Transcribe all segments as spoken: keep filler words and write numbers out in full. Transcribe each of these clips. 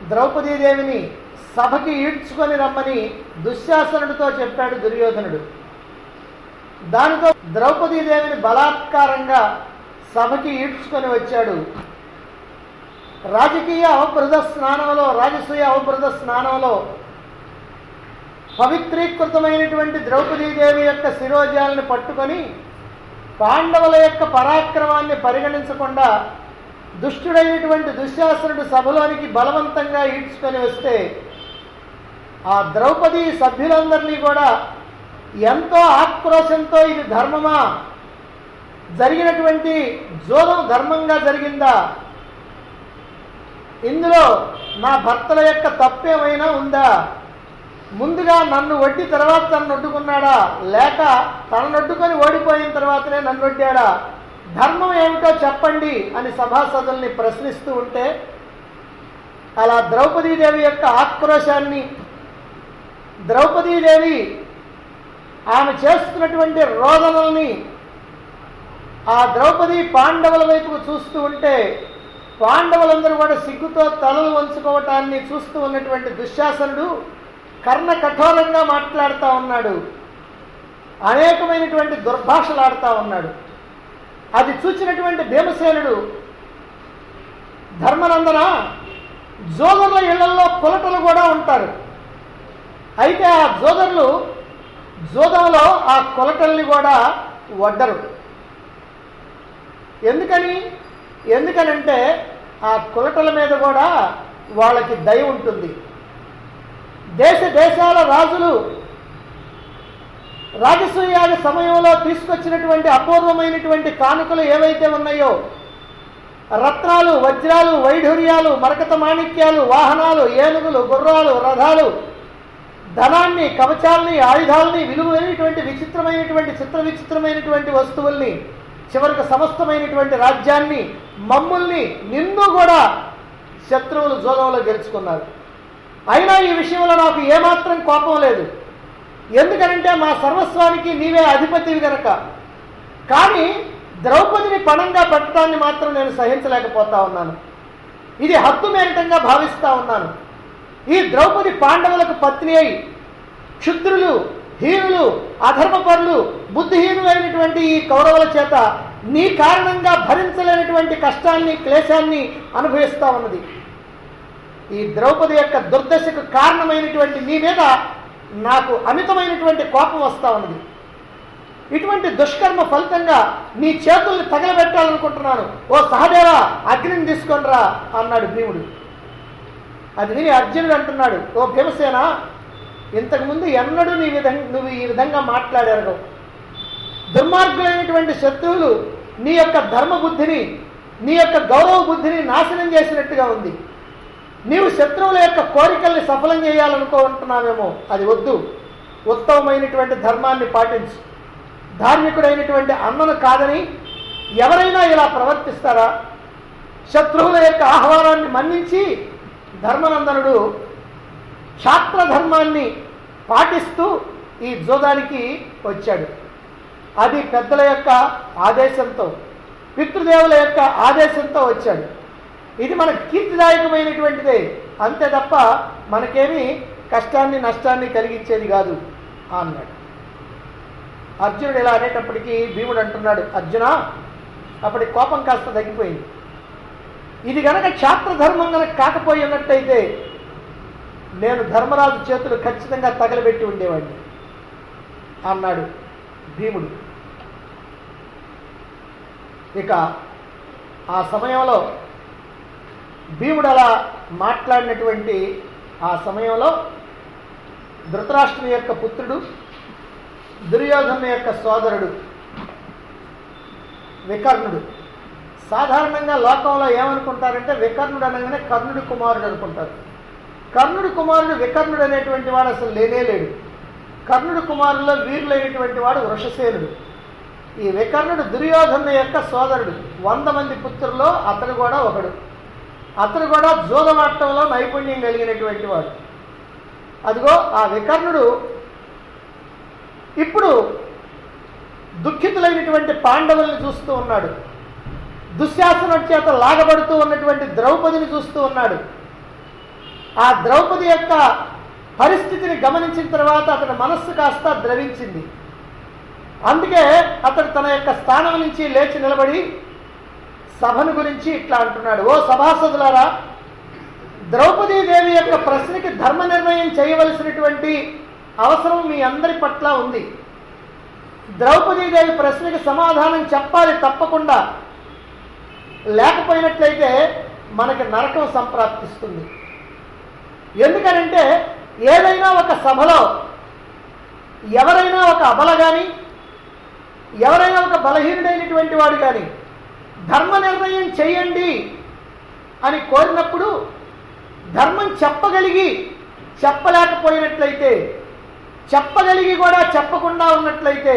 ద్రౌపదీదేవిని సభకి ఈడ్చుకొని రమ్మని దుశ్శాసనుడితో చెప్పాడు దుర్యోధనుడు. దానితో ద్రౌపదీదేవిని బలాత్కారంగా సభకి ఈడ్చుకొని వచ్చాడు. రాజకీయ అవబృధ స్నానంలో రాజసూయ అవబృధ స్నానంలో పవిత్రీకృతమైనటువంటి ద్రౌపదీదేవి యొక్క శిరోజాలను పట్టుకొని పాండవుల యొక్క పరాక్రమాన్ని పరిగణించకుండా దుష్టుడైనటువంటి దుశ్శాసనుడు సభలోనికి బలవంతంగా ఈడ్చుకొని వస్తే ఆ ద్రౌపది సభ్యులందరినీ కూడా ఎంతో ఆక్రోశంతో ఇది ధర్మమా, జరిగినటువంటి జోదం ధర్మంగా జరిగిందా, ఇందులో నా భర్తల యొక్క తప్పేమైనా ఉందా, ముందుగా నన్ను వడ్డి తర్వాత తను ఒడ్డుకున్నాడా, లేక తనను ఒడ్డుకొని ఓడిపోయిన తర్వాతనే నన్ను వడ్డాడా, ధర్మం ఏమిటో చెప్పండి అని సభాసదుల్ని ప్రశ్నిస్తూ ఉంటే అలా ద్రౌపదీదేవి యొక్క ఆక్రోశాన్ని, ద్రౌపదీదేవి ఆమె చేస్తున్నటువంటి రోదనల్ని ఆ ద్రౌపది పాండవుల వైపుకు చూస్తూ ఉంటే పాండవులందరూ కూడా సిగ్గుతో తలలు వంచుకోవటాన్ని చూస్తూ ఉన్నటువంటి దుశ్శాసనుడు కర్ణ కఠోరంగా మాట్లాడుతూ ఉన్నాడు, అనేకమైనటువంటి దుర్భాషలాడుతూ ఉన్నాడు. అది చూసినటువంటి భీమసేనుడు, ధర్మనందన, జోదరుల ఇళ్లలో కులటలు కూడా ఉంటారు, అయితే ఆ జోదరులు జోదంలో ఆ కులటల్ని కూడా వడ్డరు. ఎందుకని ఎందుకనంటే ఆ కులటల మీద కూడా వాళ్ళకి దయ ఉంటుంది. దేశ దేశాల రాజులు రాజసూయాల సమయంలో తీసుకొచ్చినటువంటి అపూర్వమైనటువంటి కానుకలు ఏవైతే ఉన్నాయో, రత్నాలు, వజ్రాలు, వైఢూర్యాలు, మరకత మాణిక్యాలు, వాహనాలు, ఏనుగులు, గుర్రాలు, రథాలు, ధనాన్ని, కవచాలని, ఆయుధాలని, విలువైనటువంటి విచిత్రమైనటువంటి చిత్ర విచిత్రమైనటువంటి వస్తువుల్ని, చివరికి సమస్తమైనటువంటి రాజ్యాన్ని, మమ్ముల్ని, నిన్ను కూడా శత్రువులు జోదంలో గెలుచుకున్నారు. అయినా ఈ విషయంలో నాకు ఏమాత్రం కోపం లేదు, ఎందుకనంటే మా సర్వస్వానికి నీవే అధిపతివి గనక. కానీ ద్రౌపదిని పణంగా పెట్టడాన్ని మాత్రం నేను సహించలేకపోతా ఉన్నాను, ఇది హక్కు మేరటంగా భావిస్తూ ఉన్నాను. ఈ ద్రౌపది పాండవులకు పత్ని అయి క్షుద్రులు, హీనులు, అధర్మపరులు, బుద్ధిహీనులైనటువంటి ఈ కౌరవుల చేత నీ కారణంగా భరించలేనటువంటి కష్టాన్ని, క్లేశాన్ని అనుభవిస్తూ ఉన్నది. ఈ ద్రౌపది యొక్క దుర్దశకు కారణమైనటువంటి నీ మీద నాకు అమితమైనటువంటి కోపం వస్తూ ఉన్నది. ఇటువంటి దుష్కర్మ ఫలితంగా నీ చేతుల్ని తగలబెట్టాలనుకుంటున్నాను. ఓ సహదేవ, అగ్నిని తీసుకొనిరా అన్నాడు భీముడు. అది విని అర్జునుడు అంటున్నాడు, ఓ భీమసేన, ఇంతకుముందు ఎన్నడూ నీ విధంగా నువ్వు ఈ విధంగా మాట్లాడారు. దుర్మార్గులైనటువంటి శత్రువులు నీ యొక్క ధర్మబుద్ధిని, నీ యొక్క గౌరవ బుద్ధిని నాశనం చేసినట్టుగా ఉంది. నీవు శత్రువుల యొక్క కోరికల్ని సఫలం చేయాలనుకుంటున్నావేమో, అది వద్దు. ఉత్తమమైనటువంటి ధర్మాన్ని పాటించు. ధార్మికుడైనటువంటి అన్నను కాదని ఎవరైనా ఇలా ప్రవర్తిస్తారా? శత్రువుల యొక్క ఆహ్వానాన్ని మన్నించి ధర్మనందనుడు క్షాత్ర ధర్మాన్ని పాటిస్తూ ఈ జోదానికి వచ్చాడు. అది పెద్దల యొక్క ఆదేశంతో, పితృదేవుల యొక్క ఆదేశంతో వచ్చాడు. ఇది మనకు కీర్తిదాయకమైనటువంటిదే, అంతే తప్ప మనకేమీ కష్టాన్ని, నష్టాన్ని కలిగించేది కాదు అన్నాడు. అర్జునుడు ఇలా అనేటప్పటికీ భీముడు అంటున్నాడు, అర్జున, అప్పటి కోపం కాస్త తగ్గిపోయింది. ఇది గనక క్షాత్రధర్మం కనుక కాకపోయి ఉన్నట్టయితే నేను ధర్మరాజు చేతులు ఖచ్చితంగా తగలబెట్టి ఉండేవాడిని అన్నాడు భీముడు. ఇక ఆ సమయంలో భీముడు అలా మాట్లాడినటువంటి ఆ సమయంలో ధృతరాష్ట్రుని యొక్క పుత్రుడు, దుర్యోధను యొక్క సోదరుడు వికర్ణుడు. సాధారణంగా లోకంలో ఏమనుకుంటారంటే వికర్ణుడు అనగానే కర్ణుడి కుమారుడు అనుకుంటారు. కర్ణుడి కుమారుడు వికర్ణుడు అనేటువంటి వాడు అసలు లేనే లేడు. కర్ణుడి కుమారుల్లో వీరులైనటువంటి వాడు వృషసేనుడు. ఈ వికర్ణుడు దుర్యోధను యొక్క సోదరుడు. వంద మంది పుత్రుల్లో అతడు కూడా ఒకడు. అతడు కూడా జోదమాటంలో నైపుణ్యం కలిగినటువంటి వాడు. అదిగో ఆ వికర్ణుడు ఇప్పుడు దుఃఖితులైనటువంటి పాండవుల్ని చూస్తూ ఉన్నాడు. దుశ్శాసనం చేత లాగబడుతూ ఉన్నటువంటి ద్రౌపదిని చూస్తూ ఉన్నాడు. ఆ ద్రౌపది యొక్క పరిస్థితిని గమనించిన తర్వాత అతని మనస్సు కాస్త ద్రవించింది. అందుకే అతడు తన యొక్క స్థానం నుంచి లేచి నిలబడి సభను గురించి ఇట్లా అంటున్నాడు, ఓ సభాసదులారా, ద్రౌపదీదేవి యొక్క ప్రశ్నకి ధర్మ నిర్ణయం చేయవలసినటువంటి అవసరం మీ అందరి పట్ల ఉంది. ద్రౌపదీదేవి ప్రశ్నకి సమాధానం చెప్పాలి తప్పకుండా, లేకపోయినట్లయితే మనకి నరకం సంప్రాప్తిస్తుంది. ఎందుకనంటే ఏదైనా ఒక సభలో ఎవరైనా ఒక అబల కానీ ఎవరైనా ఒక బలహీనుడైనటువంటి వాడు కానీ ధర్మ నిర్ణయం చేయండి అని కోరినప్పుడు ధర్మం చెప్పగలిగి చెప్పలేకపోయినట్లయితే, చెప్పగలిగి కూడా చెప్పకుండా ఉన్నట్లయితే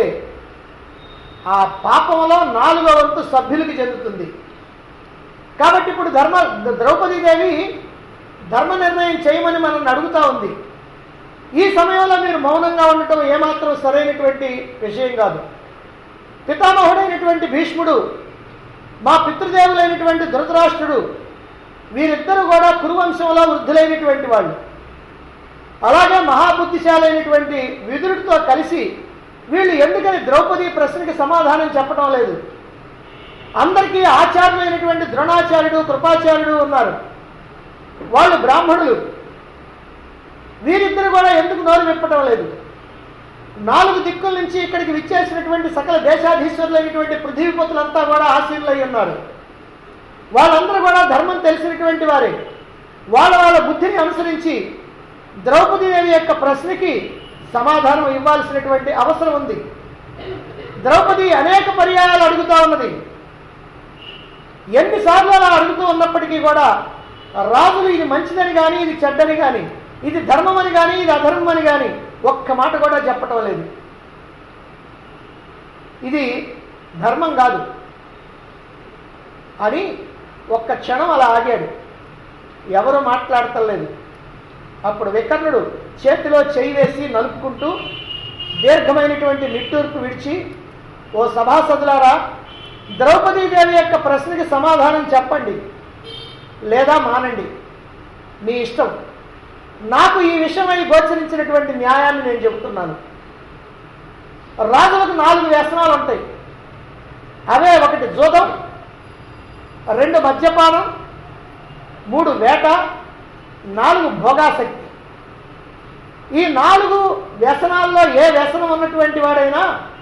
ఆ పాపంలో నాలుగో వంతు సభ్యులకి చెందుతుంది. కాబట్టి ఇప్పుడు ధర్మ ద్రౌపదీదేవి ధర్మ నిర్ణయం చేయమని మనల్ని అడుగుతూ ఉంది. ఈ సమయంలో మీరు మౌనంగా ఉండటం ఏమాత్రం సరైనటువంటి విషయం కాదు. పితామహుడైనటువంటి భీష్ముడు, మా పితృదేవులైనటువంటి ధృతరాష్ట్రుడు, వీరిద్దరూ కూడా కురువంశంలో వృద్ధులైనటువంటి వాళ్ళు. అలాగే మహాబుద్ధిశాలైనటువంటి విదురుడితో కలిసి వీళ్ళు ఎందుకని ద్రౌపది ప్రశ్నకి సమాధానం చెప్పడం లేదు? అందరికీ ఆచార్యులైనటువంటి ద్రోణాచార్యుడు, కృపాచార్యుడు ఉన్నారు, వాళ్ళు బ్రాహ్మణులు. వీరిద్దరు కూడా ఎందుకు నోరు విప్పటం లేదు? నాలుగు దిక్కుల నుంచి ఇక్కడికి విచ్చేసినటువంటి సకల దేశాధీశ్వరులైనటువంటి పృథ్వీపతులంతా కూడా ఆశీనులై ఉన్నారు. వాళ్ళందరూ కూడా ధర్మం తెలిసినటువంటి వారే. వాళ్ళ వాళ్ళ బుద్ధిని అనుసరించి ద్రౌపదీదేవి యొక్క ప్రశ్నకి సమాధానం ఇవ్వాల్సినటువంటి అవసరం ఉంది. ద్రౌపది అనేక పర్యాయాలు అడుగుతూ ఉన్నది. ఎన్నిసార్లు అలా అడుగుతూ ఉన్నప్పటికీ కూడా రాజులు ఇది మంచిదని కానీ ఇది చెడ్డని కానీ, ఇది ధర్మం అని కానీ ఇది అధర్మం అని కానీ ఒక్క మాట కూడా చెప్పటం లేదు. ఇది ధర్మం కాదు అని ఒక్క క్షణం అలా ఆగాడు. ఎవరు మాట్లాడతలేదు. అప్పుడు వికర్ణుడు చేతిలో చేయి వేసి నలుపుకుంటూ దీర్ఘమైనటువంటి నిట్టూర్పు విడిచి, ఓ సభాసదులారా, ద్రౌపదీదేవి యొక్క ప్రశ్నకి సమాధానం చెప్పండి లేదా మానండి, మీ ఇష్టం. నాకు ఈ విషయమై గోచరించినటువంటి న్యాయాన్ని నేను చెబుతున్నాను. రాజులకు నాలుగు వ్యసనాలు ఉంటాయి. అవే ఒకటి జూదం, రెండు మద్యపానం, మూడు వేట, నాలుగు భోగాసక్తి. ఈ నాలుగు వ్యసనాల్లో ఏ వ్యసనం ఉన్నటువంటి వాడైనా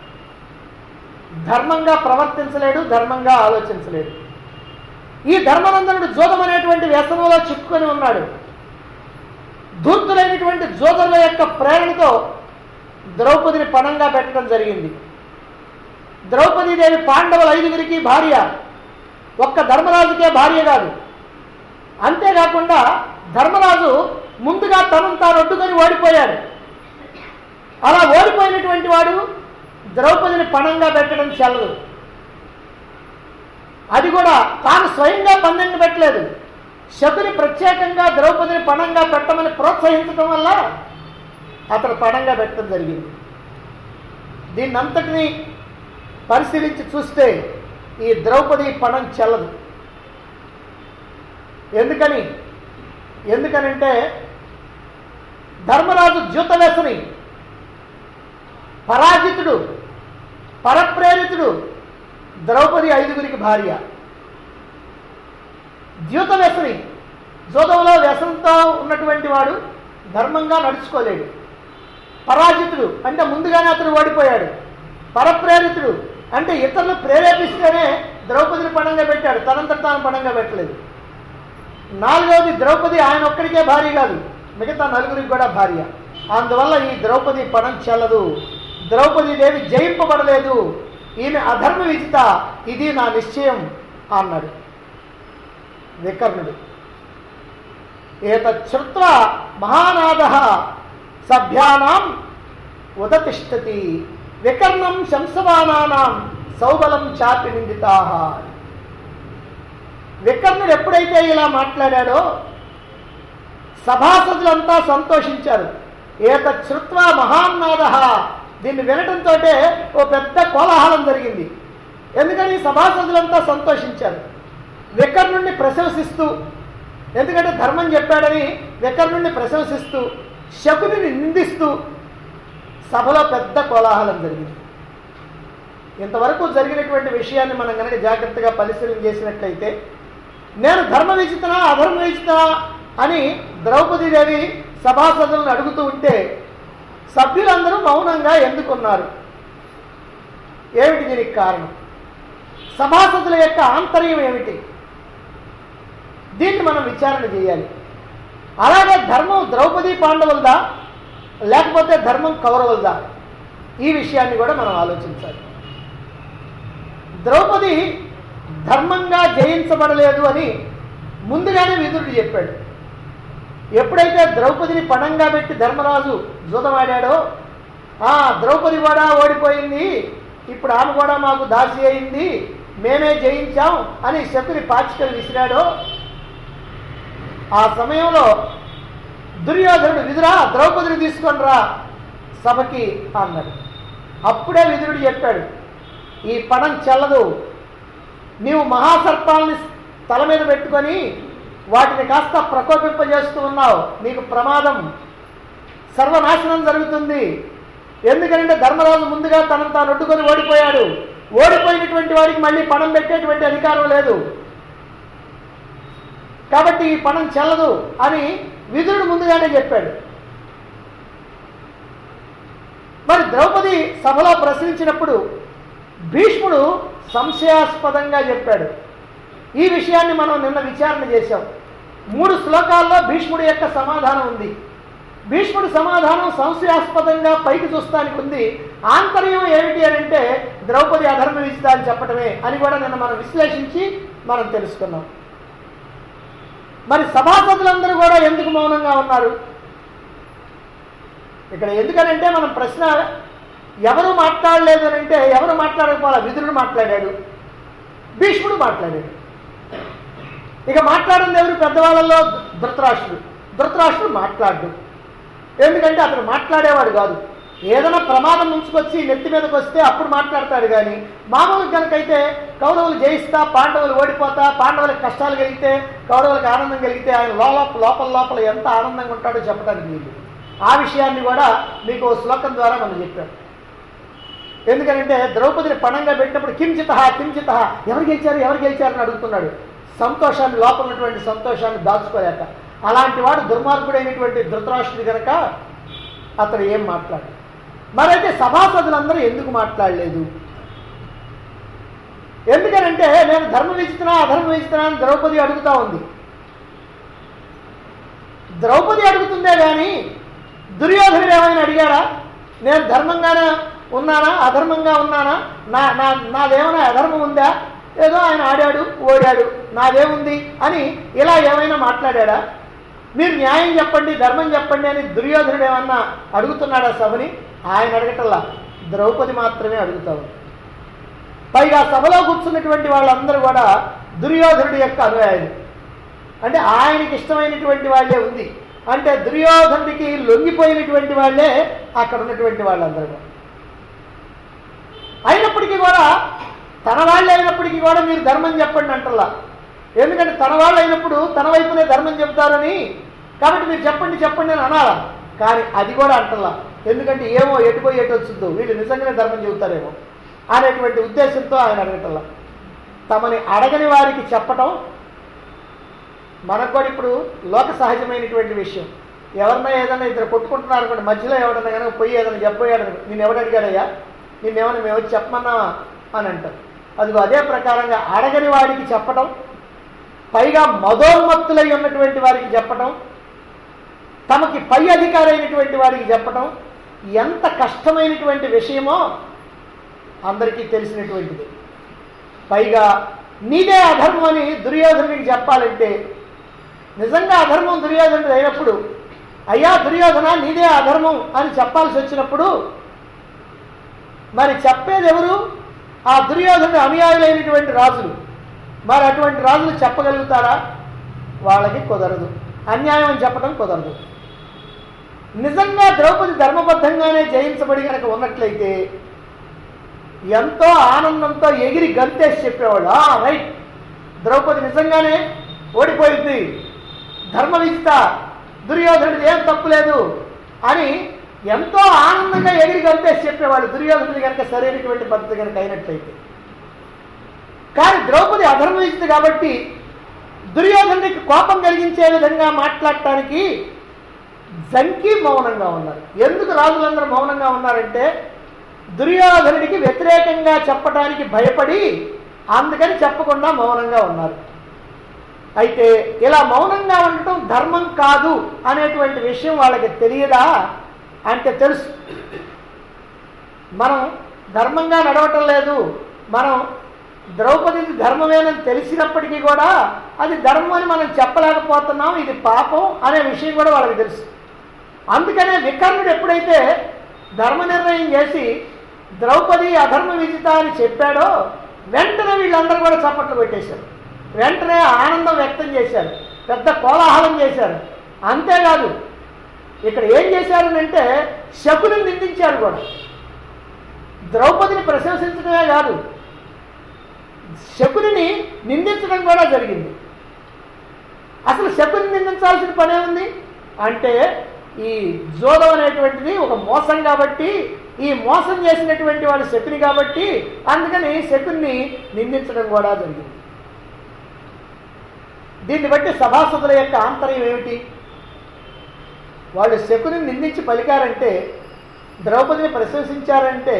ధర్మంగా ప్రవర్తించలేడు, ధర్మంగా ఆలోచించలేడు. ఈ ధర్మనందనుడు జూదం అనేటువంటి వ్యసనంలో చిక్కుకొని ఉన్నాడు. ధూర్తులైనటువంటి జోదరుల యొక్క ప్రేరణతో ద్రౌపదిని పణంగా పెట్టడం జరిగింది. ద్రౌపదీదేవి పాండవుల ఐదుగురికి భార్య, ఒక్క ధర్మరాజుకే భార్య కాదు. అంతేకాకుండా ధర్మరాజు ముందుగా తనను తాను ఒడ్డుకొని ఓడిపోయాడు. అలా ఓడిపోయినటువంటి వాడు ద్రౌపదిని పణంగా పెట్టడం చెల్లదు. అది కూడా తాను స్వయంగా పందెంగా పెట్టలేదు, శకుని ప్రత్యేకంగా ద్రౌపదిని పణంగా పెట్టమని ప్రోత్సహించడం వల్ల అతను పణంగా పెట్టడం జరిగింది. దీన్నంతటినీ పరిశీలించి చూస్తే ఈ ద్రౌపది పణం చెల్లదు. ఎందుకని ఎందుకనంటే ధర్మరాజు ద్యూతవ్యసని, పరాజితుడు, పరప్రేరితుడు, ద్రౌపది ఐదుగురికి భార్య. ద్యూత వ్యసని, జోదంలో వ్యసనంతో ఉన్నటువంటి వాడు ధర్మంగా నడుచుకోలేడు. పరాజితుడు అంటే ముందుగానే అతను ఓడిపోయాడు. పరప్రేరితుడు అంటే ఇతరులు ప్రేరేపిస్తేనే ద్రౌపదిని పణంగా పెట్టాడు, తనంతట తాను పణంగా పెట్టలేదు. నాలుగవది ద్రౌపది ఆయన ఒక్కడికే భార్య కాదు, మిగతా నలుగురికి కూడా భార్య. అందువల్ల ఈ ద్రౌపది పణం చెల్లదు. ద్రౌపదీదేవి జయింపబడలేదు, ఈమె అధర్మ విజిత, ఇది నా నిశ్చయం అన్నాడు వికర్ణుడు. ఏతచ్చుత్వా మహానాదః సభ్యానాం ఉదతిష్టతి వికర్ణం శంసవానానాం సౌబలం చాపి నిందితాః. వికర్ణుడు ఎప్పుడైతే ఇలా మాట్లాడాడో సభాసదులంతా సంతోషించారు. ఏతచ్చుత్వా మహానాదః, దీన్ని వినటంతో ఓ పెద్ద కోలాహలం జరిగింది. ఎందుకని సభాసదులంతా సంతోషించారు. వికర్ణుడిని ప్రశంసిస్తూ ఎందుకంటే ధర్మం చెప్పాడని వికర్ణుడిని ప్రశంసిస్తూ శకునిని నిందిస్తూ సభలో పెద్ద కోలాహలం జరిగింది. ఇంతవరకు జరిగినటువంటి విషయాన్ని మనం కనుక జాగ్రత్తగా పరిశీలన చేసినట్లయితే, నేను ధర్మ విచితనా అధర్మ విచితనా అని ద్రౌపదీదేవి సభాసదులను అడుగుతూ ఉంటే సభ్యులందరూ మౌనంగా ఎందుకున్నారు? ఏమిటి దీనికి కారణం? సభాసదుల యొక్క ఆంతర్యం ఏమిటి? దీన్ని మనం విచారణ చేయాలి. అలాగే ధర్మం ద్రౌపది పాండవులదా లేకపోతే ధర్మం కౌరవులదా? ఈ విషయాన్ని కూడా మనం ఆలోచించాలి. ద్రౌపది ధర్మంగా జయించబడలేదు అని ముందుగానే విదురుడు చెప్పాడు. ఎప్పుడైతే ద్రౌపదిని పణంగా పెట్టి ధర్మరాజు జూదమాడాడో, ఆ ద్రౌపది కూడా ఓడిపోయింది, ఇప్పుడు ఆమె కూడా మాకు దాసి అయింది, మేమే జయించాం అని శకుని పాచికలు విసిరాడో, ఆ సమయంలో దుర్యోధనుడు విదురా ద్రౌపదిని తీసుకొని రా సభకి అన్నాడు. అప్పుడే విదురుడు చెప్పాడు, ఈ పణం చెల్లదు, నీవు మహాసర్పాలని తల మీద పెట్టుకొని వాటిని కాస్త ప్రకోపింపజేస్తూ ఉన్నావు, నీకు ప్రమాదం, సర్వనాశనం జరుగుతుంది. ఎందుకంటే ధర్మరాజు ముందుగా తనను తాను అడ్డుకొని ఓడిపోయాడు. ఓడిపోయినటువంటి వాడికి మళ్ళీ పణం పెట్టేటువంటి అధికారం లేదు, కాబట్టి ఈ పణం చెల్లదు అని విదురుడు ముందుగానే చెప్పాడు. మరి ద్రౌపది సభలో ప్రశ్నించినప్పుడు భీష్ముడు సంశయాస్పదంగా చెప్పాడు. ఈ విషయాన్ని మనం నిన్న విచారణ చేశాం. మూడు శ్లోకాల్లో భీష్ముడి యొక్క సమాధానం ఉంది. భీష్ముడి సమాధానం సంశయాస్పదంగా పైకి చూస్తానికి ఉంది. ఆంతర్యం ఏమిటి అని అంటే ద్రౌపది అధర్మ విచిత అని చెప్పటమే అని కూడా నిన్న మనం విశ్లేషించి మనం తెలుసుకున్నాం. మరి సభాసదులందరూ కూడా ఎందుకు మౌనంగా ఉన్నారు? ఇక్కడ ఎందుకనంటే మనం ప్రశ్న ఎవరు మాట్లాడలేదు అని అంటే ఎవరు మాట్లాడకపోవాలి. విదురుడు మాట్లాడాడు, భీష్ముడు మాట్లాడాడు. ఇక మాట్లాడింది ఎవరు? పెద్దవాళ్ళలో ధృతరాష్ట్రుడు. ధృతరాష్ట్రుడు మాట్లాడు, ఎందుకంటే అతను మాట్లాడేవాడు కాదు. ఏదైనా ప్రమాదం ముంచుకొచ్చి నెత్తి మీదకి వస్తే అప్పుడు మాట్లాడతాడు. కానీ మామూలు కనుకైతే కౌరవులు జయిస్తా పాండవులు ఓడిపోతా, పాండవులకు కష్టాలు కలిగితే కౌరవులకు ఆనందం కలిగితే ఆయన లోపల లోపల లోపల ఎంత ఆనందంగా ఉంటాడో చెప్పడానికి వీళ్ళు. ఆ విషయాన్ని కూడా మీకు శ్లోకం ద్వారా మనం చెప్పాం. ఎందుకంటే ద్రౌపదిని పణంగా పెట్టినప్పుడు కించిత కించిత ఎవరు గెలిచారు ఎవరు గెలిచారని అడుగుతున్నాడు. సంతోషాన్ని, లోపల ఉన్నటువంటి సంతోషాన్ని దాచుకోలేక. అలాంటి వాడు దుర్మార్గుడైనటువంటి ధృతరాష్ట్రుడు కనుక అతను ఏం మాట్లాడు. మరైతే సభాసదులందరూ ఎందుకు మాట్లాడలేదు? ఎందుకనంటే నేను ధర్మ విచితనా అధర్మ విచితనా అని ద్రౌపది అడుగుతా ఉంది. ద్రౌపది అడుగుతుందే కానీ దుర్యోధనుడు ఏమైనా అడిగాడా? నేను ధర్మంగానే ఉన్నానా అధర్మంగా ఉన్నానా, నా నా నాదేమైనా అధర్మం ఉందా? ఏదో ఆయన ఆడాడు ఓడాడు నాదేముంది అని ఇలా ఏమైనా మాట్లాడా? మీరు న్యాయం చెప్పండి ధర్మం చెప్పండి అని దుర్యోధనుడు ఏమన్నా అడుగుతున్నాడా సభని? ఆయన అడగటల్లా, ద్రౌపది మాత్రమే అడుగుతావు. పైగా సభలో కూర్చున్నటువంటి వాళ్ళందరూ కూడా దుర్యోధనుడి యొక్క అనుయాయులు. అంటే ఆయనకి ఇష్టమైనటువంటి వాళ్ళే ఉంది. అంటే దుర్యోధనుడికి లొంగిపోయినటువంటి వాళ్ళే అక్కడ ఉన్నటువంటి వాళ్ళందరూ. అయినప్పటికీ కూడా తన వాళ్ళు అయినప్పటికీ కూడా మీరు ధర్మం చెప్పండి అంటల్లా. ఎందుకంటే తన వాళ్ళు అయినప్పుడు తన వైపునే ధర్మం చెప్తారని, కాబట్టి మీరు చెప్పండి చెప్పండి అని అనాలా. కానీ అది కూడా అంటల్లా. ఎందుకంటే ఏమో ఎటుపోయి ఎటు వచ్చిందో, వీళ్ళు నిజంగానే ధర్మం చెబుతారేమో అనేటువంటి ఉద్దేశంతో ఆయన అడగటల్లా. తమని అడగని వారికి చెప్పటం మనకు కూడా ఇప్పుడు లోక సహజమైనటువంటి విషయం. ఎవరన్నా ఏదైనా ఇద్దరు కొట్టుకుంటున్నారు అనుకోండి, మధ్యలో ఎవడన్నా కనుక పోయి ఏదైనా చెప్పబోయాడు, నేను ఎవడు అడిగాడయ్యా, నిన్నేమన్నా మేము వచ్చి చెప్పమన్నావా అని అంటారు. అదిగో అదే ప్రకారంగా అడగని వాడికి చెప్పటం, పైగా మదోన్మత్తులై ఉన్నటువంటి వారికి చెప్పటం, తమకి పై అధికారి అయినటువంటి వారికి చెప్పటం ఎంత కష్టమైనటువంటి విషయమో అందరికీ తెలిసినటువంటిది. పైగా నీదే అధర్మం అని దుర్యోధనుడికి చెప్పాలంటే, నిజంగా అధర్మం దుర్యోధనుడు అయినప్పుడు, అయ్యా దుర్యోధన నీదే అధర్మం అని చెప్పాల్సి వచ్చినప్పుడు మరి చెప్పేది ఎవరు? ఆ దుర్యోధనుడు అనుయాయులైనటువంటి రాజులు. మరి అటువంటి రాజులు చెప్పగలుగుతారా? వాళ్ళకి కుదరదు. అన్యాయం అని చెప్పడం కుదరదు. నిజంగా ద్రౌపది ధర్మబద్ధంగానే జయించబడి కనుక ఉన్నట్లయితే ఎంతో ఆనందంతో ఎగిరి గంతేసి చెప్పేవాళ్ళు, రైట్ ద్రౌపది నిజంగానే ఓడిపోయింది, ధర్మ విజిత, దుర్యోధనుడిది ఏం తప్పు లేదు అని ఎంతో ఆనందంగా ఎగిరి కలిపేసి చెప్పేవాడు, దుర్యోధనుడి కనుక సరైనటువంటి పద్ధతి కనుక అయినట్లయితే. కానీ ద్రౌపది అధర్మ విజిత కాబట్టి దుర్యోధనుడికి కోపం కలిగించే విధంగా మాట్లాడటానికి జంకి మౌనంగా ఉన్నారు. ఎందుకు రాజులందరూ మౌనంగా ఉన్నారంటే దుర్యోధనుడికి వ్యతిరేకంగా చెప్పడానికి భయపడి అందుకని చెప్పకుండా మౌనంగా ఉన్నారు. అయితే ఇలా మౌనంగా ఉండటం ధర్మం కాదు అనేటువంటి విషయం వాళ్ళకి తెలియదా అంటే తెలుసు. మనం ధర్మంగా నడవటం లేదు, మనం ద్రౌపదిది ధర్మమేనని తెలిసినప్పటికీ కూడా అది ధర్మం అని మనం చెప్పలేకపోతున్నాం, ఇది పాపం అనే విషయం కూడా వాళ్ళకి తెలుసు. అందుకనే వికర్ణుడు ఎప్పుడైతే ధర్మ నిర్ణయం చేసి ద్రౌపది అధర్మ విజిత అని చెప్పాడో వెంటనే వీళ్ళందరూ కూడా చప్పట్లు పెట్టేశారు, వెంటనే ఆనందం వ్యక్తం చేశారు, పెద్ద కోలాహలం చేశారు. అంతేకాదు ఇక్కడ ఏం చేశారు అంటే శకుని నిందించారు కూడా. ద్రౌపదిని ప్రశంసించడమే కాదు, శకుని నిందించడం కూడా జరిగింది. అసలు శకుని నిందించాల్సిన పనే ఉంది అంటే ఈ జోదం అనేటువంటిది ఒక మోసం కాబట్టి, ఈ మోసం చేసినటువంటి వాడు శకుని కాబట్టి అందుకని శకుని నిందించడం కూడా జరిగింది. దీన్ని బట్టి సభాసదుల యొక్క ఆంతర్యం ఏమిటి? వాళ్ళు శకుని నిందించి పలికారంటే, ద్రౌపదిని ప్రశంసించారంటే,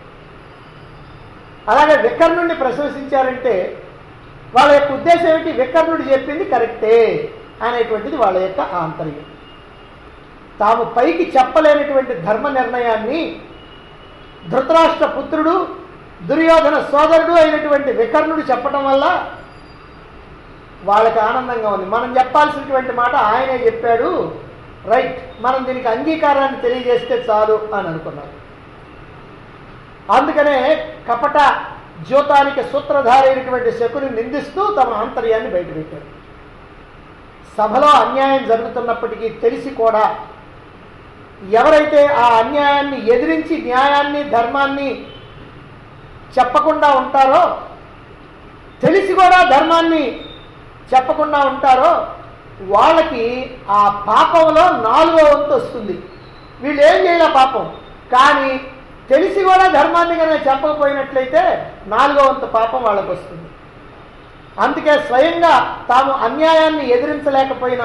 అలాగే వికర్ణుడిని ప్రశంసించారంటే వాళ్ళ యొక్క ఉద్దేశం ఏమిటి? వికర్ణుడు చెప్పింది కరెక్టే అనేటువంటిది వాళ్ళ యొక్క ఆంతర్యం. తాము పైకి చెప్పలేనటువంటి ధర్మ నిర్ణయాన్ని ధృతరాష్ట్ర పుత్రుడు దుర్యోధన సోదరుడు అయినటువంటి వికర్ణుడు చెప్పడం వల్ల వాళ్ళకి ఆనందంగా ఉంది. మనం చెప్పాల్సినటువంటి మాట ఆయనే చెప్పాడు, రైట్, మనం దీనికి అంగీకారాన్ని తెలియజేస్తే చాలు అని అనుకున్నారు. అందుకనే కపట జ్యోతానికి సూత్రధారి అయినటువంటి శకుని నిందిస్తూ తమ ఆంతర్యాన్ని బయటపెట్టారు. సభలో అన్యాయం జరుగుతున్నప్పటికీ తెలిసి కూడా ఎవరైతే ఆ అన్యాయాన్ని ఎదిరించి న్యాయాన్ని ధర్మాన్ని చెప్పకుండా ఉంటారో, తెలిసి కూడా ధర్మాన్ని చెప్పకుండా ఉంటారో వాళ్ళకి ఆ పాపంలో నాలుగో వంతు వస్తుంది. వీళ్ళు ఏం చేయాల పాపం, కానీ తెలిసి కూడా ధర్మాన్ని కనుక చెప్పకపోయినట్లయితే నాలుగో వంతు పాపం వాళ్ళకు వస్తుంది. అందుకే స్వయంగా తాము అన్యాయాన్ని ఎదిరించలేకపోయినా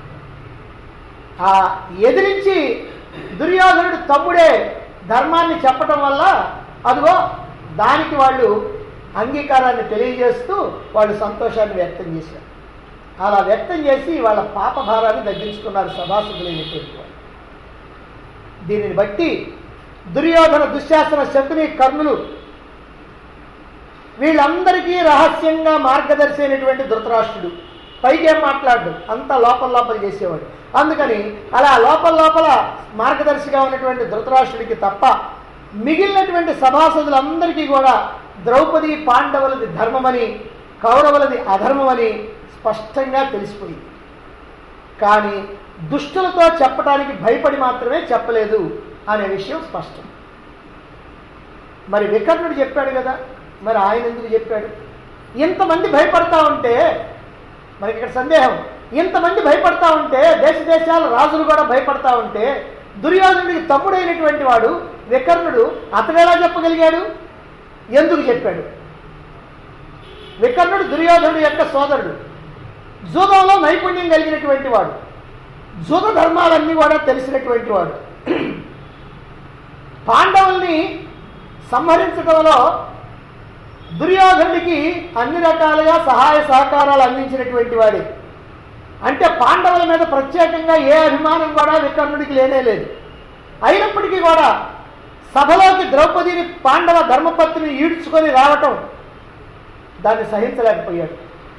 ఆ ఎదిరించి దుర్యోధనుడు తమ్ముడే ధర్మాన్ని చెప్పటం వల్ల అదిగో దానికి వాళ్ళు అంగీకారాన్ని తెలియజేస్తూ వాళ్ళు సంతోషాన్ని వ్యక్తం చేశారు. అలా వ్యక్తం చేసి వాళ్ళ పాప భారాన్ని తగ్గించుకున్నారు సభాసదులైనటువంటి వాళ్ళు. దీనిని బట్టి దుర్యోధన దుశ్శాసన శకుని కర్ణులు వీళ్ళందరికీ రహస్యంగా మార్గదర్శి అయినటువంటి ధృతరాష్ట్రుడు పైకి ఏం మాట్లాడు, అంతా లోపల లోపల చేసేవాడు. అందుకని అలా లోపల లోపల మార్గదర్శిగా ఉన్నటువంటి ధృతరాష్ట్రుడికి తప్ప మిగిలినటువంటి సభాసదులందరికీ కూడా ద్రౌపది పాండవులది ధర్మమని కౌరవులది అధర్మమని స్పష్టంగా తెలిసిపోయింది. కానీ దుష్టులతో చెప్పడానికి భయపడి మాత్రమే చెప్పలేదు అనే విషయం స్పష్టం. మరి వికర్ణుడు చెప్పాడు కదా, మరి ఆయన ఎందుకు చెప్పాడు? ఇంతమంది భయపడతా ఉంటే మనకి ఇక్కడ సందేహం, ఇంతమంది భయపడతా ఉంటే దేశ దేశాల రాజులు కూడా భయపడతా ఉంటే దుర్యోధనుడికి తమ్ముడైనటువంటి వాడు వికర్ణుడు అతడెలా చెప్పగలిగాడు? ఎందుకు చెప్పాడు? వికర్ణుడు దుర్యోధనుడి యొక్క సోదరుడు, జూదంలో నైపుణ్యం కలిగినటువంటి వాడు, జూద ధర్మాలన్నీ కూడా తెలిసినటువంటి వాడు, పాండవుల్ని సంహరించడంలో దుర్యోధనుడికి అన్ని రకాలుగా సహాయ సహకారాలు అందించినటువంటి వాడే. అంటే పాండవుల మీద ప్రత్యేకంగా ఏ అభిమానం కూడా వికర్ణుడికి లేనే లేదు. అయినప్పటికీ కూడా సభలోకి ద్రౌపదిని పాండవ ధర్మపత్నిని ఈడ్చుకొని రావటం దాన్ని సహించలేకపోయాడు.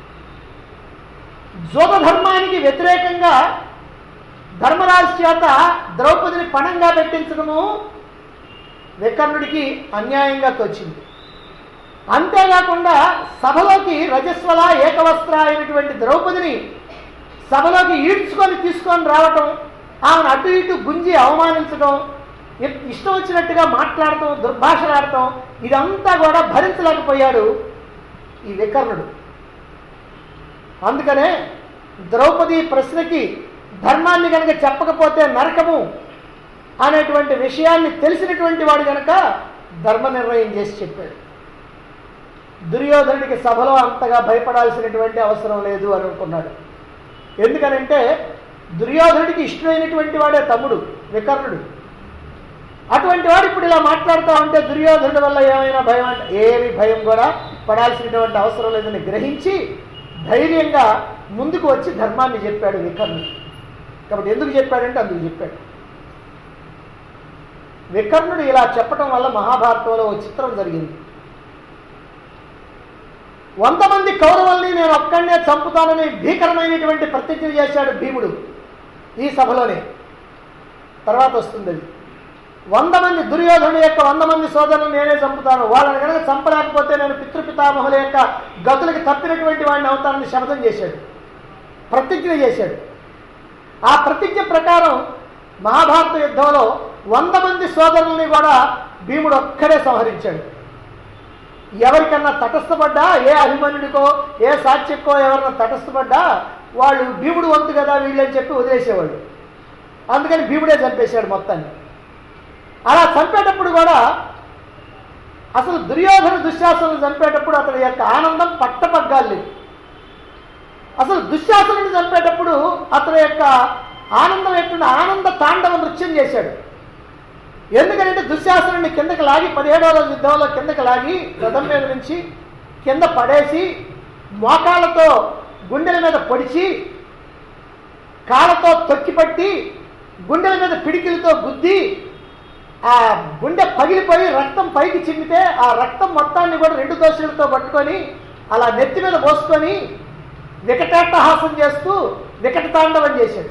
జోగ ధర్మానికి వ్యతిరేకంగా ధర్మరాజు చేత ద్రౌపదిని పణంగా పెట్టించడము వికర్ణుడికి అన్యాయంగా తోచింది. అంతేకాకుండా సభలోకి రజస్వల ఏకవస్త్ర అయినటువంటి ద్రౌపదిని సభలోకి ఈడ్చుకొని తీసుకొని రావటం, ఆమెను అటు ఇటు గుంజి అవమానించడం, ఇష్టం వచ్చినట్టుగా మాట్లాడటం, దుర్భాషలాడటం, ఇదంతా కూడా భరించలేకపోయాడు ఈ వికర్ణుడు. అందుకనే ద్రౌపది ప్రశ్నకి ధర్మాన్ని కనుక చెప్పకపోతే నరకము అనేటువంటి విషయాన్ని తెలిసినటువంటి వాడు కనుక ధర్మ నిర్ణయం చేసి చెప్పాడు. దుర్యోధనుడికి సభలో అంతగా భయపడాల్సినటువంటి అవసరం లేదు అని అనుకున్నాడు. ఎందుకనంటే దుర్యోధనుడికి ఇష్టమైనటువంటి వాడే తమ్ముడు వికర్ణుడు. అటువంటి వాడు ఇప్పుడు ఇలా మాట్లాడుతూ ఉంటే దుర్యోధనుడి వల్ల ఏమైనా భయం అంటే ఏమి భయం కూడా పడాల్సినటువంటి అవసరం లేదని గ్రహించి ధైర్యంగా ముందుకు వచ్చి ధర్మాన్ని చెప్పాడు వికర్ణుడు. కాబట్టి ఎందుకు చెప్పాడంటే అందుకు చెప్పాడు. వికర్ణుడు ఇలా చెప్పటం వల్ల మహాభారతంలో ఒక చిత్రం జరిగింది. వంద మంది కౌరవుల్ని నేను ఒక్కడనే చంపుతానని భీకరమైనటువంటి ప్రతిజ్ఞ చేశాడు భీముడు ఈ సభలోనే. తర్వాత వస్తుంది అది. వంద మంది దుర్యోధనుడి యొక్క వంద మంది సోదరులు నేనే చంపుతాను, వాళ్ళని కనుక చంపలేకపోతే నేను పితృపితామహుల యొక్క గతులకి తప్పినటువంటి వాడిని అవుతానని శపథం చేశాడు, ప్రతిజ్ఞ చేశాడు. ఆ ప్రతిజ్ఞ ప్రకారం మహాభారత యుద్ధంలో వంద మంది సోదరుల్ని కూడా భీముడు ఒక్కడే సంహరించాడు. ఎవరికన్నా తటస్థపడ్డా, ఏ అభిమన్యుడికో ఏ సాత్యక్కో ఎవరన్నా తటస్థపడ్డా వాళ్ళు భీముడు వంతు కదా వీళ్ళని చెప్పి వదిలేసేవాళ్ళు. అందుకని భీముడే చంపేశాడు మొత్తాన్ని. అలా చంపేటప్పుడు కూడా అసలు దుర్యోధన దుశ్శాసనులు చంపేటప్పుడు అతని యొక్క ఆనందం పట్టపగ్గాలు లేవు. అసలు దుశ్శాసనుడిని చంపేటప్పుడు అతని యొక్క ఆనందం ఎట్లుండి ఆనంద తాండవ నృత్యం చేశాడు. ఎందుకంటే దుశ్శాసనుడిని కిందకి లాగి పదిహేడవ రోజు యుద్ధంలో కిందకి లాగి రథం మీద నుంచి కింద పడేసి మోకాళ్ళతో గుండెల మీద పొడిచి కాళ్ళతో తొక్కిపట్టి గుండెల మీద పిడికిలతో గుద్ది ఆ గుండె పగిలిపోయి రక్తం పైకి చిమ్మితే ఆ రక్తం మొత్తాన్ని కూడా రెండు దోషులతో పట్టుకొని అలా నెత్తి మీద పోసుకొని వికటాట్టహాసం చేస్తూ వికట తాండవం చేశాడు.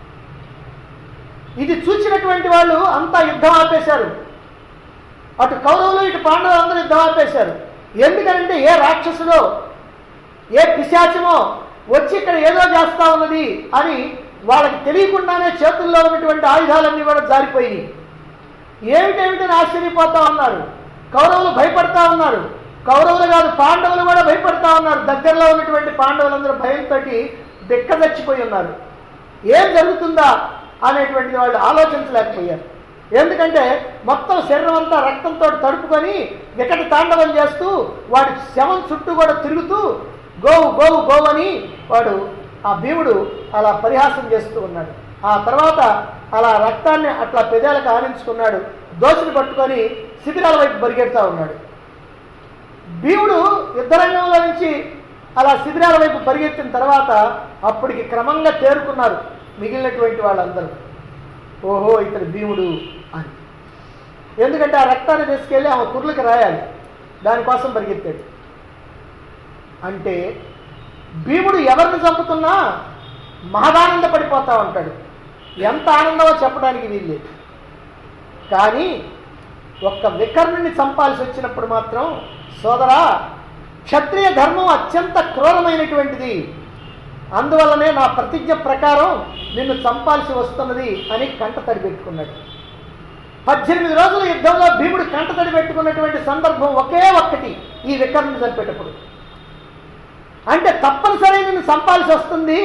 ఇది చూసినటువంటి వాళ్ళు అంతా యుద్ధం ఆపేశారు. అటు కౌరవులు ఇటు పాండవులు అందరూ యుద్ధం ఆపేశారు. ఎందుకంటే ఏ రాక్షసులో ఏ పిశాచమో వచ్చి ఇక్కడ ఏదో చేస్తా ఉన్నది అని వాళ్ళకి తెలియకుండానే చేతుల్లో ఉన్నటువంటి ఆయుధాలన్నీ కూడా జారిపోయి ఏమిటేమిటని ఆశ్చర్యపోతా ఉన్నారు. కౌరవులు భయపడతా ఉన్నారు. కౌరవులు కాదు పాండవులు కూడా భయపడతా ఉన్నారు. దగ్గరలో ఉన్నటువంటి పాండవులందరూ భయంతో బిక్కదచ్చిపోయి ఉన్నారు. ఏం జరుగుతుందా అనేటువంటిది వాళ్ళు ఆలోచించలేకపోయారు. ఎందుకంటే మొత్తం శరీరం అంతా రక్తంతో తడుపుకొని వికట తాండవం చేస్తూ వాడి శవం చుట్టూ కూడా తిరుగుతూ గోవు గోవు గోవు అని వాడు ఆ భీముడు అలా పరిహాసం చేస్తూ ఉన్నాడు. ఆ తర్వాత అలా రక్తాన్ని అట్లా పెదాలకు ఆనించుకున్నాడు. దోషులు పట్టుకొని శిబిరాల వైపు పరిగెడతా ఉన్నాడు. భీముడు యుద్ధరంగంలో నుంచి అలా శిబిరాల వైపు పరిగెత్తిన తర్వాత అప్పటికి క్రమంగా తేరుకున్నారు మిగిలినటువంటి వాళ్ళందరూ. ఓహో ఇతడు భీముడు అని. ఎందుకంటే ఆ రక్తాన్ని తీసుకెళ్ళి ఆమె కుర్లకు రాయాలి, దానికోసం పరిగెత్తాడు. అంటే భీముడు ఎవరిని చంపుతున్నా మహదానంద పడిపోతా ఉంటాడు. ఎంత ఆనందమో చెప్పడానికి వీల్లేదు. కానీ ఒక్క వికర్ణుని చంపాల్సి వచ్చినప్పుడు మాత్రం సోదరా క్షత్రియ ధర్మం అత్యంత క్రూరమైనటువంటిది, అందువల్లనే నా ప్రతిజ్ఞ ప్రకారం నిన్ను చంపాల్సి వస్తున్నది అని కంట తడి పెట్టుకున్నాడు. పద్దెనిమిది రోజుల యుద్ధంలో భీముడు కంట తడి పెట్టుకున్నటువంటి సందర్భం ఒకే ఒక్కటి, ఈ వికర్ణుని చంపేటప్పుడు. అంటే తప్పనిసరి నిన్ను చంపాల్సి వస్తుంది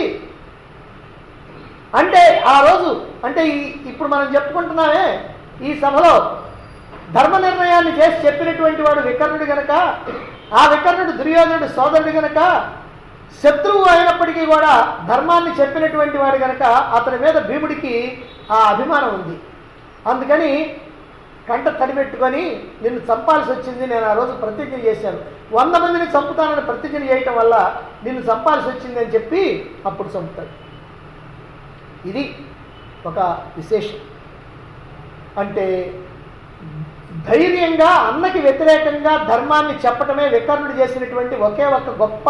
అంటే ఆ రోజు అంటే ఈ ఇప్పుడు మనం చెప్పుకుంటున్నామే ఈ సభలో ధర్మ నిర్ణయాన్ని చేసి చెప్పినటువంటి వాడు వికర్ణుడు గనక, ఆ వికర్ణుడు దుర్యోధనుడు సోదరుడు గనక, శత్రువు అయినప్పటికీ కూడా ధర్మాన్ని చెప్పినటువంటి వాడు గనక అతని మీద భీముడికి ఆ అభిమానం ఉంది. అందుకని కంట తడిపెట్టుకొని నిన్ను చంపాల్సి వచ్చింది, నేను ఆ రోజు ప్రతిజ్ఞ చేశాను, వంద మందిని చంపుతానని ప్రతిజ్ఞ చేయటం వల్ల నిన్ను చంపాల్సి వచ్చింది అని చెప్పి అప్పుడు చంపుతాడు. ఇది ఒక విశేషం. అంటే ధైర్యంగా అన్నకి వ్యతిరేకంగా ధర్మాన్ని చెప్పటమే వికర్ణుడు చేసినటువంటి ఒకే ఒక గొప్ప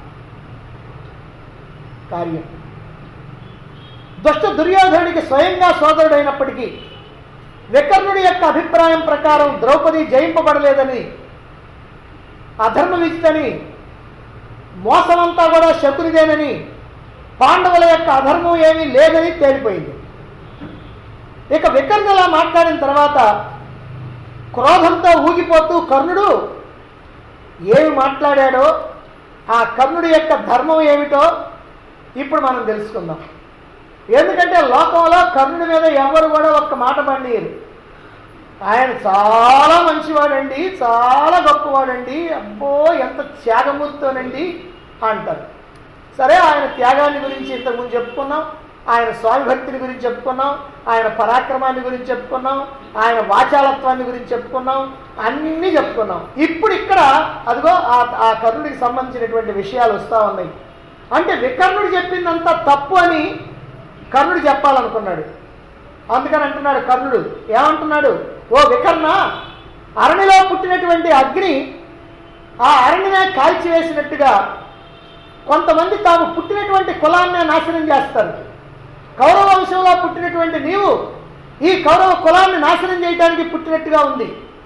కార్యం. దుష్ట దుర్యోధనుడికి స్వయంగా సోదరుడైనప్పటికీ వికర్ణుడి యొక్క అభిప్రాయం ప్రకారం ద్రౌపది జయింపబడలేదని, అధర్మ విజితని, మోసమంతా కూడా శకునిదేనని, పాండవుల యొక్క అధర్మం ఏమీ లేదని తేలిపోయింది. ఇక వికర్ణులా మాట్లాడిన తర్వాత క్రోధంతో ఊగిపోతూ కర్ణుడు ఏమి మాట్లాడాడో, ఆ కర్ణుడి యొక్క ధర్మం ఏమిటో, ఇప్పుడు మనం తెలుసుకుందాం. ఎందుకంటే లోకంలో కర్ణుడి మీద ఎవరు కూడా ఒక్క మాట పడినీరు. ఆయన చాలా మంచివాడండి, చాలా గొప్పవాడండి, అబ్బో ఎంత త్యాగమూర్తోనండి అంటారు. సరే, ఆయన త్యాగాన్ని గురించి ఇంతకుముందు చెప్పుకున్నాం, ఆయన స్వామి భక్తిని గురించి చెప్పుకున్నాం, ఆయన పరాక్రమాన్ని గురించి చెప్పుకున్నాం, ఆయన వాచాలత్వాన్ని గురించి చెప్పుకున్నాం, అన్నీ చెప్పుకున్నాం. ఇప్పుడు ఇక్కడ అదిగో ఆ కర్ణుడికి సంబంధించినటువంటి విషయాలు వస్తూ ఉన్నాయి. అంటే వికర్ణుడు చెప్పిందంతా తప్పు అని కర్ణుడు చెప్పాలనుకున్నాడు. అందుకని అంటున్నాడు కర్ణుడు, ఏమంటున్నాడు, ఓ వికర్ణ, అరణిలో పుట్టినటువంటి అగ్ని ఆ అరణినే కాల్చివేసినట్టుగా కొంతమంది తాము పుట్టినటువంటి కులాన్నే నాశనం చేస్తారు. కౌరవ వంశంలో పుట్టినటువంటి నీవు ఈ కౌరవ కులాన్ని నాశనం చేయడానికి పుట్టినట్టుగా ఉంది.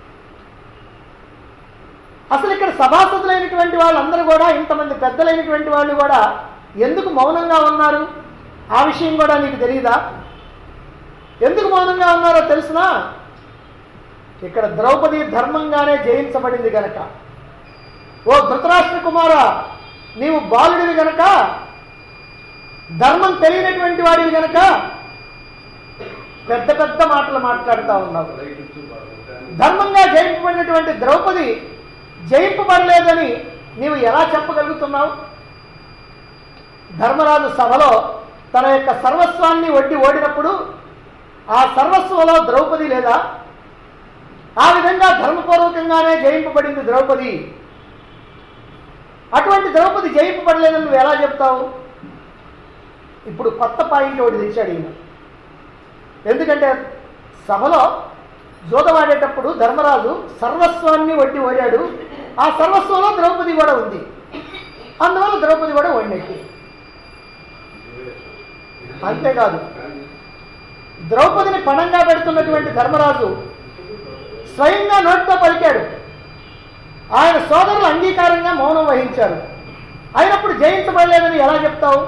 అసలు ఇక్కడ సభాసదులైనటువంటి వాళ్ళందరూ కూడా, ఇంతమంది పెద్దలైనటువంటి వాళ్ళు కూడా ఎందుకు మౌనంగా ఉన్నారు? ఆ విషయం కూడా నీకు తెలియదా? ఎందుకు మౌనంగా ఉన్నారో తెలుసునా? ఇక్కడ ద్రౌపది ధర్మంగానే జయించబడింది గనక. ఓ ధృతరాష్ట్ర కుమార, నీవు బాలుడివి గనక, ధర్మం తెలియనటువంటి వాడివి గనక పెద్ద పెద్ద మాటలు మాట్లాడుతూ ఉన్నావు. ధర్మంగా జయింపబడినటువంటి ద్రౌపది జయింపబడలేదని నీవు ఎలా చెప్పగలుగుతున్నావు? ధర్మరాజు సభలో తన యొక్క సర్వస్వాన్ని వడ్డి ఓడినప్పుడు ఆ సర్వస్వంలో ద్రౌపది లేదా? ఆ విధంగా ధర్మపూర్వకంగానే జయింపబడింది ద్రౌపది. అటువంటి ద్రౌపది జయింపబడలేదని నువ్వు ఎలా చెప్తావు? ఇప్పుడు కొత్త పాయింట్ ఒకటి తెచ్చాడు ఈయన. ఎందుకంటే సభలో జోదవాడేటప్పుడు ధర్మరాజు సర్వస్వాన్ని వడ్డి ఓడాడు, ఆ సర్వస్వంలో ద్రౌపది కూడా ఉంది, అందువల్ల ద్రౌపది కూడా ఓడినట్టు. అంతేకాదు, ద్రౌపదిని పణంగా పెడుతున్నటువంటి ధర్మరాజు స్వయంగా నోటితో పలికాడు, ఆయన సోదరులు అంగీకారంగా మౌనం వహించారు, అయినప్పుడు జయించబడలేదని ఎలా చెప్తావు?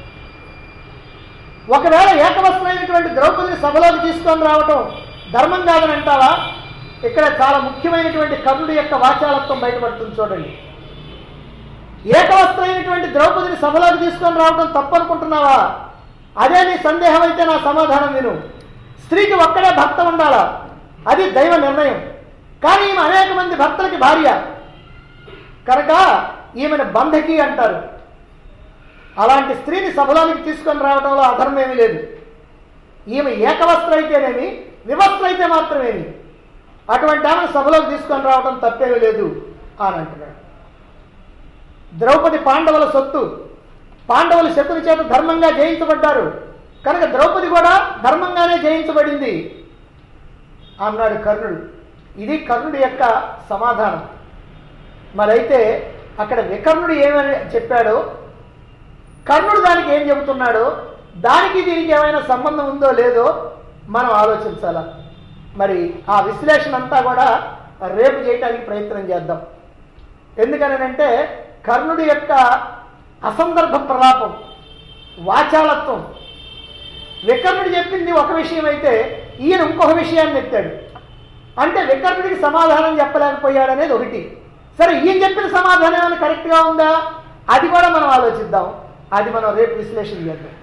ఒకవేళ ఏకవస్త్రైనటువంటి ద్రౌపదిని సభలోకి తీసుకొని రావటం ధర్మం కాదని అంటావా? ఇక్కడ చాలా ముఖ్యమైనటువంటి కర్ణుడి యొక్క వాచాలత్వం బయటపడుతుంది. చూడండి, ఏకవస్త్రైనటువంటి ద్రౌపదిని సభలోకి తీసుకొని రావటం తప్పనుకుంటున్నావా? అదే నీ సందేహం అయితే నా సమాధానం విను. స్త్రీకి ఒక్కడే భర్త ఉండాలా, అది దైవ నిర్ణయం. కానీ ఈమె అనేక మంది భర్తలకి భార్య కనుక ఈమెను బంధకి అంటారు. అలాంటి స్త్రీని సభలోనికి తీసుకొని రావడంలో అధర్మం ఏమీ లేదు. ఈమె ఏకవస్త్ర అయితేనేమి, వివస్త్ర అయితే మాత్రమేమి, అటువంటి ఆమెను సభలోకి తీసుకొని రావడం తప్పేమీ లేదు అని అంటున్నాడు. ద్రౌపది పాండవుల సొత్తు, పాండవులు శకుని చేత ధర్మంగా జయించబడ్డారు కనుక ద్రౌపది కూడా ధర్మంగానే జయించబడింది అన్నాడు కర్ణుడు. ఇది కర్ణుడి యొక్క సమాధానం. మరైతే అక్కడ వికర్ణుడు ఏమని చెప్పాడో, కర్ణుడు దానికి ఏం చెబుతున్నాడో, దానికి దీనికి ఏమైనా సంబంధం ఉందో లేదో మనం ఆలోచించాల. మరి ఆ విశ్లేషణ అంతా కూడా రేపు చేయడానికి ప్రయత్నం చేద్దాం. ఎందుకనంటే కర్ణుడి యొక్క అసందర్భ ప్రలాపం, వాచాలత్వం, వికర్ణుడు చెప్పింది ఒక విషయం అయితే ఈయన ఇంకొక విషయాన్ని ఎత్తాడు. అంటే వికర్ణుడికి సమాధానం చెప్పలేకపోయాడనేది ఒకటి. సరే, ఈయన చెప్పిన సమాధానం ఏమైనా కరెక్ట్గా ఉందా? అది కూడా మనం ఆలోచిద్దాం. అది మనం రేపు విశ్లేషణ చేద్దాం.